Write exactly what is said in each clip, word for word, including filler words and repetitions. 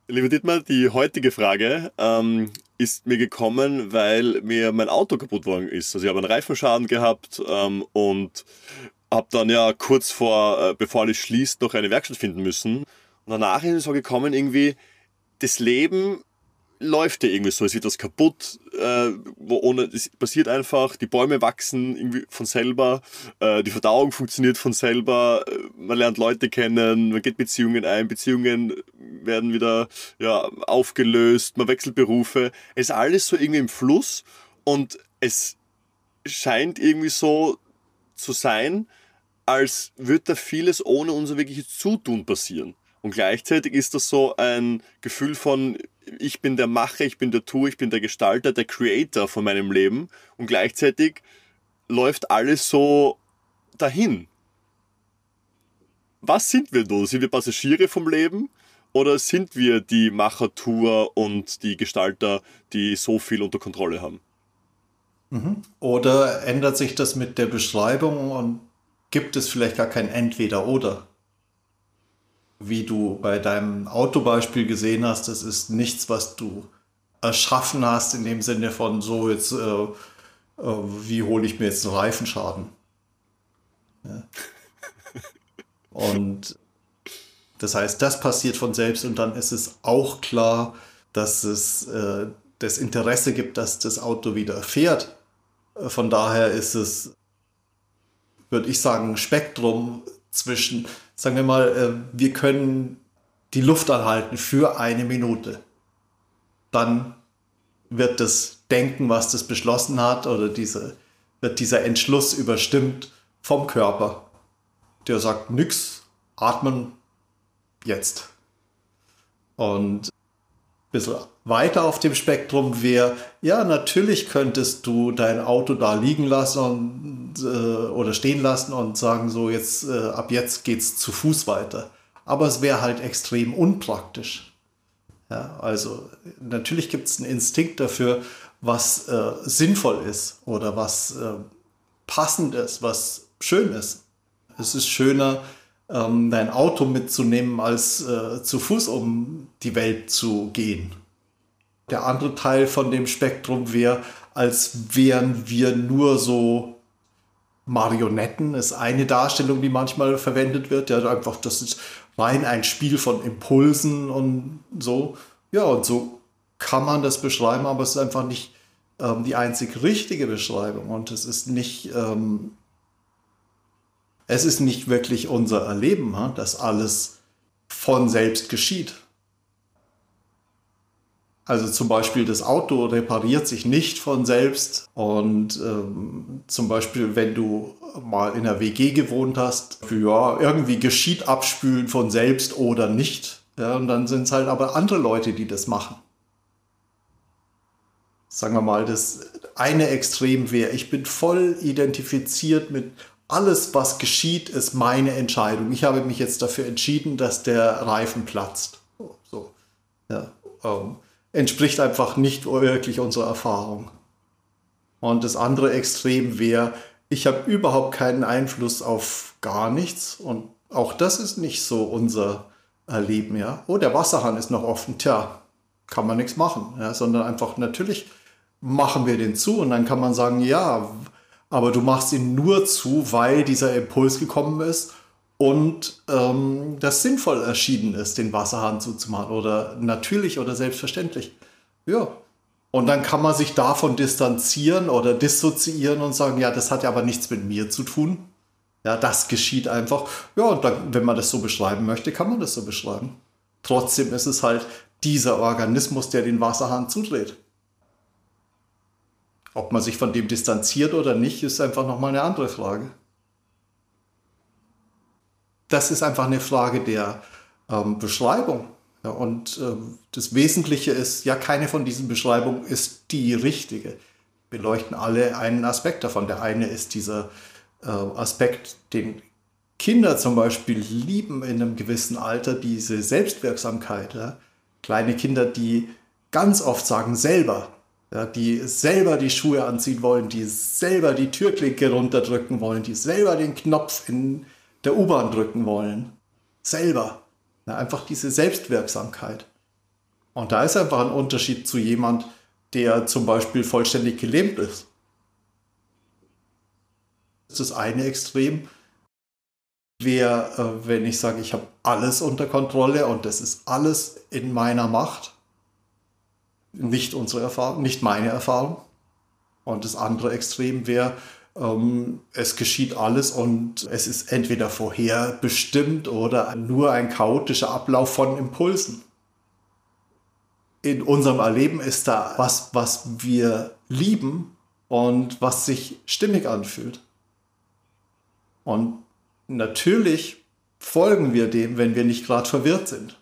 Lieber Dietmar, die heutige Frage ähm, ist mir gekommen, weil mir mein Auto kaputt worden ist. Also ich habe einen Reifenschaden gehabt ähm, und habe dann ja kurz vor, äh, bevor alles schließt, noch eine Werkstatt finden müssen. Und danach ist es so gekommen, irgendwie, das Leben läuft ja irgendwie so, es wird was kaputt, äh, wo ohne, es passiert einfach, die Bäume wachsen irgendwie von selber, äh, die Verdauung funktioniert von selber, äh, man lernt Leute kennen, man geht Beziehungen ein, Beziehungen werden wieder ja, aufgelöst, man wechselt Berufe, es ist alles so irgendwie im Fluss und es scheint irgendwie so zu sein, als würde da vieles ohne unser wirkliches Zutun passieren. Und gleichzeitig ist das so ein Gefühl von, ich bin der Macher, ich bin der Tuer, ich bin der Gestalter, der Creator von meinem Leben. Und gleichzeitig läuft alles so dahin. Was sind wir da? Sind wir Passagiere vom Leben? Oder sind wir die Macher, Tuer und die Gestalter, die so viel unter Kontrolle haben? Mhm. Oder ändert sich das mit der Beschreibung und gibt es vielleicht gar kein Entweder-Oder? Wie du bei deinem Autobeispiel gesehen hast, das ist nichts, was du erschaffen hast in dem Sinne von so jetzt, äh, äh, wie hole ich mir jetzt einen Reifenschaden? Ja. Und das heißt, das passiert von selbst und dann ist es auch klar, dass es äh, das Interesse gibt, dass das Auto wieder fährt. Von daher ist es, würde ich sagen, ein Spektrum zwischen, sagen wir mal, äh, wir können die Luft anhalten für eine Minute. Dann wird das Denken, was das beschlossen hat, oder diese, wird dieser Entschluss überstimmt vom Körper. Der sagt, nix, atmen, jetzt. Und ein bisschen weiter auf dem Spektrum wäre, ja, natürlich könntest du dein Auto da liegen lassen und, äh, oder stehen lassen und sagen, so jetzt, äh, ab jetzt geht's zu Fuß weiter. Aber es wäre halt extrem unpraktisch. Ja, also natürlich gibt es einen Instinkt dafür, was äh, sinnvoll ist oder was äh, passend ist, was schön ist. Es ist schöner, ähm, dein Auto mitzunehmen, als äh, zu Fuß um die Welt zu gehen. Der andere Teil von dem Spektrum wäre, als wären wir nur so Marionetten, ist eine Darstellung, die manchmal verwendet wird. Ja, einfach, das ist rein ein Spiel von Impulsen und so. Ja, und so kann man das beschreiben, aber es ist einfach nicht ähm, die einzig richtige Beschreibung. Und es ist nicht, ähm, es ist nicht wirklich unser Erleben, ha? Dass alles von selbst geschieht. Also zum Beispiel das Auto repariert sich nicht von selbst und ähm, zum Beispiel, wenn du mal in einer W G gewohnt hast, ja, irgendwie geschieht Abspülen von selbst oder nicht. Ja, und dann sind es halt aber andere Leute, die das machen. Sagen wir mal, das eine Extrem wäre, ich bin voll identifiziert mit alles, was geschieht, ist meine Entscheidung. Ich habe mich jetzt dafür entschieden, dass der Reifen platzt. So, ja, ähm, entspricht einfach nicht wirklich unserer Erfahrung. Und das andere Extrem wäre, ich habe überhaupt keinen Einfluss auf gar nichts und auch das ist nicht so unser Erleben. Ja? Oh, der Wasserhahn ist noch offen, tja, kann man nichts machen, ja? Sondern einfach natürlich machen wir den zu und dann kann man sagen, ja, aber du machst ihn nur zu, weil dieser Impuls gekommen ist und ähm, das sinnvoll erschienen ist, den Wasserhahn zuzumachen oder natürlich oder selbstverständlich. Ja. Und dann kann man sich davon distanzieren oder dissoziieren und sagen, ja, das hat ja aber nichts mit mir zu tun. Ja, das geschieht einfach. Ja, und dann, wenn man das so beschreiben möchte, kann man das so beschreiben. Trotzdem ist es halt dieser Organismus, der den Wasserhahn zudreht. Ob man sich von dem distanziert oder nicht, ist einfach nochmal eine andere Frage. Das ist einfach eine Frage der ähm, Beschreibung. Ja, und ähm, das Wesentliche ist, ja, keine von diesen Beschreibungen ist die richtige. Wir leuchten alle einen Aspekt davon. Der eine ist dieser äh, Aspekt, den Kinder zum Beispiel lieben in einem gewissen Alter, diese Selbstwirksamkeit. Ja? Kleine Kinder, die ganz oft sagen, selber, ja, die selber die Schuhe anziehen wollen, die selber die Türklinke runterdrücken wollen, die selber den Knopf in der U-Bahn drücken wollen. Selber. Ja, einfach diese Selbstwirksamkeit. Und da ist einfach ein Unterschied zu jemand, der zum Beispiel vollständig gelähmt ist. Das ist das eine Extrem. Wäre, wenn ich sage, ich habe alles unter Kontrolle und das ist alles in meiner Macht. Nicht unsere Erfahrung, nicht meine Erfahrung. Und das andere Extrem wäre, ähm, es geschieht alles und es ist entweder vorherbestimmt oder nur ein chaotischer Ablauf von Impulsen. In unserem Erleben ist da was, was wir lieben und was sich stimmig anfühlt. Und natürlich folgen wir dem, wenn wir nicht gerade verwirrt sind.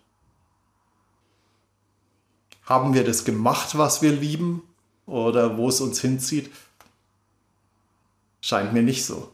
Haben wir das gemacht, was wir lieben oder wo es uns hinzieht? Scheint mir nicht so.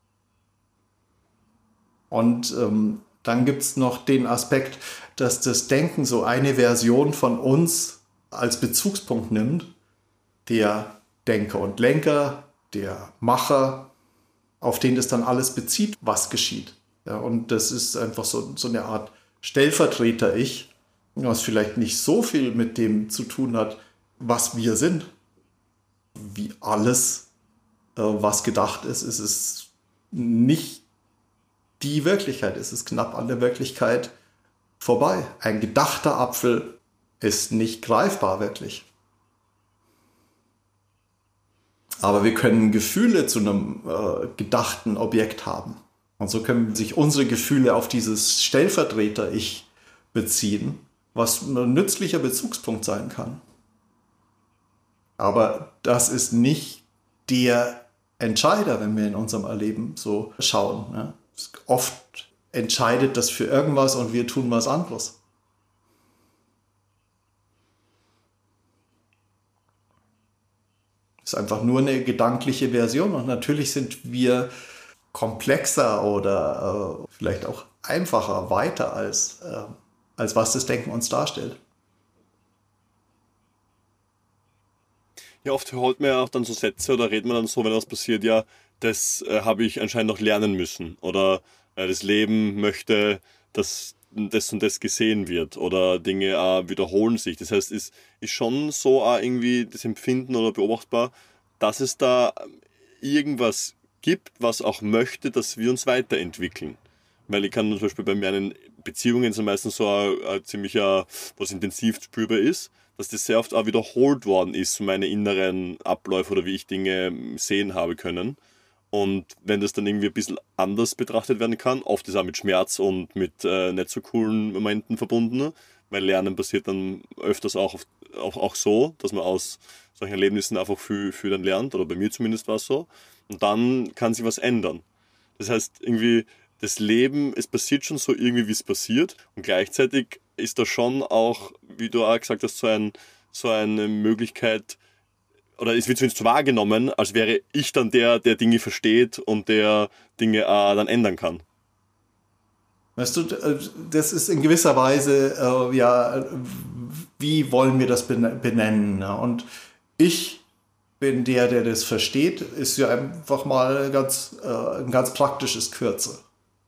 Und ähm, dann gibt es noch den Aspekt, dass das Denken so eine Version von uns als Bezugspunkt nimmt, der Denker und Lenker, der Macher, auf den das dann alles bezieht, was geschieht. Ja, und das ist einfach so, so eine Art Stellvertreter-Ich, was vielleicht nicht so viel mit dem zu tun hat, was wir sind. Wie alles, äh, was gedacht ist, ist es nicht die Wirklichkeit. Es ist knapp an der Wirklichkeit vorbei. Ein gedachter Apfel ist nicht greifbar wirklich. Aber wir können Gefühle zu einem äh, gedachten Objekt haben. Und so können sich unsere Gefühle auf dieses Stellvertreter-Ich beziehen, was ein nützlicher Bezugspunkt sein kann. Aber das ist nicht der Entscheider, wenn wir in unserem Erleben so schauen. Ne? Oft entscheidet das für irgendwas und wir tun was anderes. Das ist einfach nur eine gedankliche Version und natürlich sind wir komplexer oder äh, vielleicht auch einfacher, weiter als, äh, als was das Denken uns darstellt. Ja, oft hört man ja auch dann so Sätze oder redet man dann so, wenn was passiert, ja, das äh, habe ich anscheinend noch lernen müssen. Oder äh, das Leben möchte, dass das und das gesehen wird. Oder Dinge äh, wiederholen sich. Das heißt, ist, ist schon so äh, irgendwie das Empfinden oder beobachtbar, dass es da irgendwas gibt, was auch möchte, dass wir uns weiterentwickeln. Weil ich kann zum Beispiel bei meinen Beziehungen sind meistens so ein, ein ziemlicher, was intensiv spürbar ist, dass das sehr oft auch wiederholt worden ist, so meine inneren Abläufe oder wie ich Dinge sehen habe können. Und wenn das dann irgendwie ein bisschen anders betrachtet werden kann, oft ist auch mit Schmerz und mit äh, nicht so coolen Momenten verbunden, weil Lernen passiert dann öfters auch, auf, auch, auch so, dass man aus solchen Erlebnissen einfach viel, viel dann lernt, oder bei mir zumindest war es so. Und dann kann sich was ändern. Das heißt, irgendwie das Leben, es passiert schon so irgendwie, wie es passiert. Und gleichzeitig ist da schon auch, wie du auch gesagt hast, so, ein, so eine Möglichkeit, oder es wird zumindest so wahrgenommen, als wäre ich dann der, der Dinge versteht und der Dinge äh, dann ändern kann. Weißt du, das ist in gewisser Weise, äh, ja, wie wollen wir das benennen? Ne? Und ich bin der, der das versteht, ist ja einfach mal ganz, äh, ein ganz praktisches Kürzel.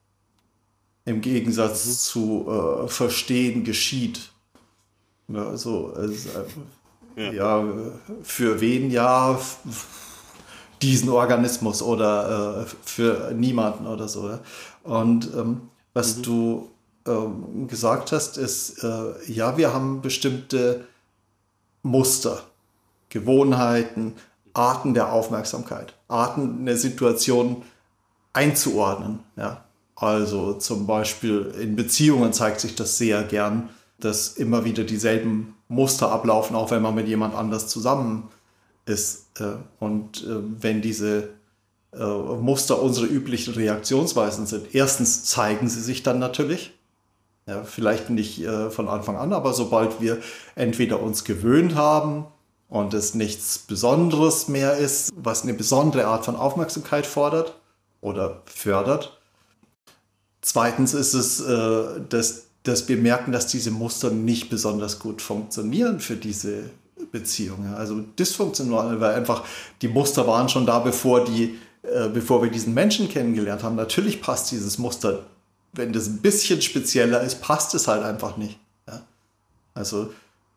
Im Gegensatz mhm. zu äh, Verstehen geschieht. Ja, so, also, ja. ja, für wen ja diesen Organismus oder äh, für niemanden oder so. Ja? Und ähm, was mhm. du ähm, gesagt hast, ist, äh, ja, wir haben bestimmte Muster, Gewohnheiten, Arten der Aufmerksamkeit, Arten der Situation einzuordnen. Ja. Also zum Beispiel in Beziehungen zeigt sich das sehr gern, dass immer wieder dieselben Muster ablaufen, auch wenn man mit jemand anders zusammen ist. Und wenn diese Muster unsere üblichen Reaktionsweisen sind, erstens zeigen sie sich dann natürlich, ja, vielleicht nicht von Anfang an, aber sobald wir entweder uns gewöhnt haben und es nichts Besonderes mehr ist, was eine besondere Art von Aufmerksamkeit fordert oder fördert. Zweitens ist es, äh, dass, dass wir merken, dass diese Muster nicht besonders gut funktionieren für diese Beziehung. Also dysfunktional, weil einfach die Muster waren schon da, bevor, die, äh, bevor wir diesen Menschen kennengelernt haben. Natürlich passt dieses Muster, wenn das ein bisschen spezieller ist, passt es halt einfach nicht. Ja? Also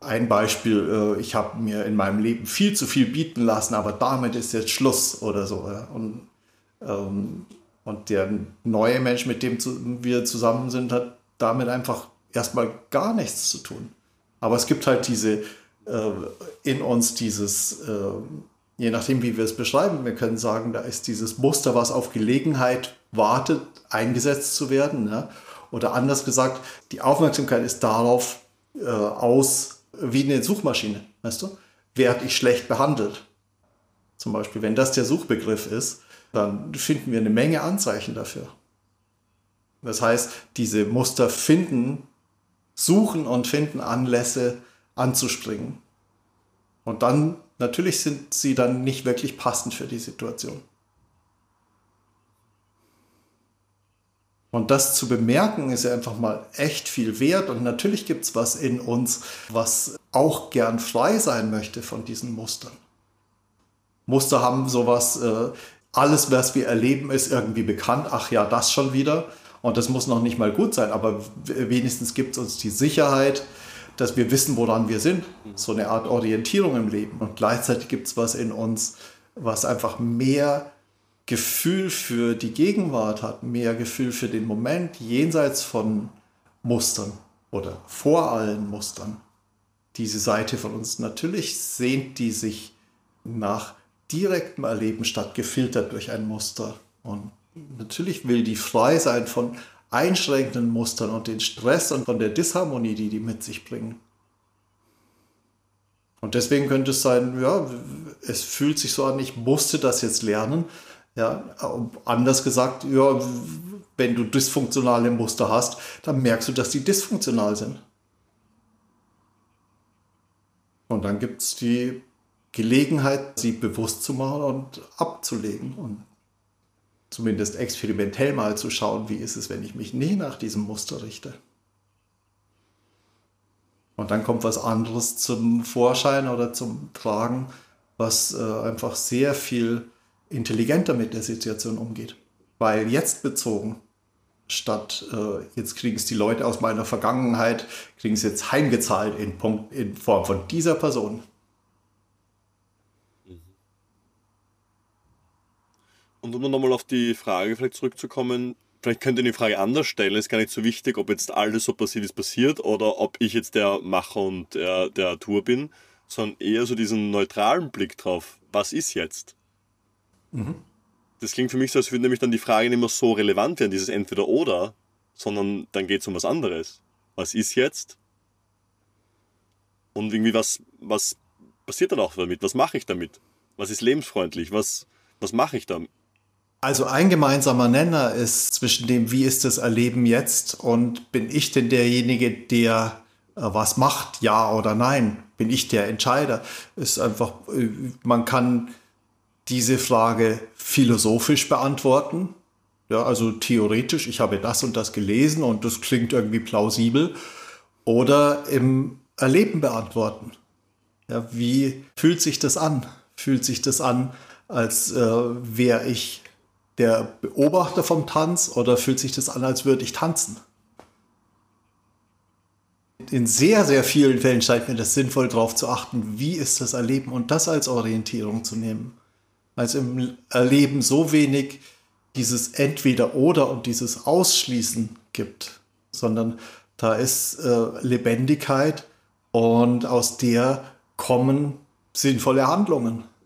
Ein Beispiel, ich habe mir in meinem Leben viel zu viel bieten lassen, aber damit ist jetzt Schluss oder so. Und, ähm, und der neue Mensch, mit dem wir zusammen sind, hat damit einfach erstmal gar nichts zu tun. Aber es gibt halt diese, äh, in uns dieses, äh, je nachdem wie wir es beschreiben, wir können sagen, da ist dieses Muster, was auf Gelegenheit wartet, eingesetzt zu werden. Ja? Oder anders gesagt, die Aufmerksamkeit ist darauf äh, aus, wie eine Suchmaschine, weißt du? Werde ich schlecht behandelt? Zum Beispiel, wenn das der Suchbegriff ist, dann finden wir eine Menge Anzeichen dafür. Das heißt, diese Muster finden, suchen und finden Anlässe anzuspringen. Und dann, natürlich sind sie dann nicht wirklich passend für die Situation. Und das zu bemerken, ist ja einfach mal echt viel wert. Und natürlich gibt es was in uns, was auch gern frei sein möchte von diesen Mustern. Muster haben sowas, äh, alles, was wir erleben, ist irgendwie bekannt. Ach ja, das schon wieder. Und das muss noch nicht mal gut sein, aber wenigstens gibt es uns die Sicherheit, dass wir wissen, woran wir sind. So eine Art Orientierung im Leben. Und gleichzeitig gibt es was in uns, was einfach mehr Gefühl für die Gegenwart hat, mehr Gefühl für den Moment, jenseits von Mustern oder vor allen Mustern. Diese Seite von uns, natürlich sehnt die sich nach direktem Erleben statt gefiltert durch ein Muster. Und natürlich will die frei sein von einschränkenden Mustern und den Stress und von der Disharmonie, die die mit sich bringen. Und deswegen könnte es sein, ja, es fühlt sich so an, ich musste das jetzt lernen. Ja, anders gesagt, ja, wenn du dysfunktionale Muster hast, dann merkst du, dass die dysfunktional sind. Und dann gibt es die Gelegenheit, sie bewusst zu machen und abzulegen und zumindest experimentell mal zu schauen, wie ist es, wenn ich mich nicht nach diesem Muster richte. Und dann kommt was anderes zum Vorschein oder zum Tragen, was äh, einfach sehr viel intelligenter mit der Situation umgeht. Weil jetzt bezogen, statt äh, jetzt kriegen es die Leute aus meiner Vergangenheit, kriegen es jetzt heimgezahlt in, Punkt, in Form von dieser Person. Und um nochmal auf die Frage vielleicht zurückzukommen, vielleicht könnt ihr die Frage anders stellen, ist gar nicht so wichtig, ob jetzt alles so passiert ist passiert oder ob ich jetzt der Macher und der, der Tour bin, sondern eher so diesen neutralen Blick drauf, was ist jetzt? Mhm. Das klingt für mich so, als würde nämlich dann die Frage nicht mehr so relevant werden, dieses Entweder-Oder, sondern dann geht es um was anderes. Was ist jetzt? Und irgendwie was, was passiert dann auch damit? Was mache ich damit? Was ist lebensfreundlich? Was, was mache ich damit? Also ein gemeinsamer Nenner ist zwischen dem, wie ist das Erleben jetzt und bin ich denn derjenige, der äh, was macht, ja oder nein? Bin ich der Entscheider? Ist einfach, äh, man kann diese Frage philosophisch beantworten. Ja, also theoretisch, ich habe das und das gelesen und das klingt irgendwie plausibel. Oder im Erleben beantworten. Ja, wie fühlt sich das an? Fühlt sich das an, als äh, wäre ich der Beobachter vom Tanz oder fühlt sich das an, als würde ich tanzen? In sehr, sehr vielen Fällen scheint mir das sinnvoll, darauf zu achten, wie ist das Erleben und das als Orientierung zu nehmen. Also im Erleben so wenig dieses Entweder-Oder und dieses Ausschließen gibt, sondern da ist äh, Lebendigkeit und aus der kommen sinnvolle Handlungen.